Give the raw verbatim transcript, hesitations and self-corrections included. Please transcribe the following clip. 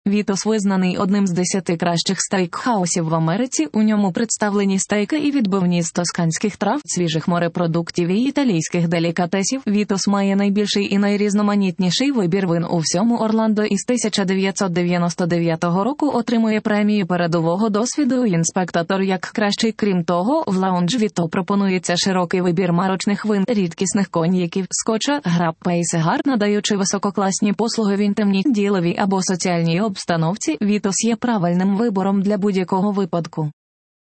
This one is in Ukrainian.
Вітос визнаний одним з десяти кращих стейкхаусів в Америці, у ньому представлені стейки і відбивні з тосканських трав, свіжих морепродуктів і італійських делікатесів. Вітос має найбільший і найрізноманітніший вибір вин у всьому Орландо і з тисяча дев'ятсот дев'яносто дев'ятого року отримує премію передового досвіду інспектор як кращий. Крім того, в лаунж Віто пропонується широкий вибір марочних вин, рідкісних коньяків, скотча, граппа і сигар, надаючи висококласні послуги в інтимній, діловій або соціальній обстановці. Вітос є правильним вибором для будь-якого випадку.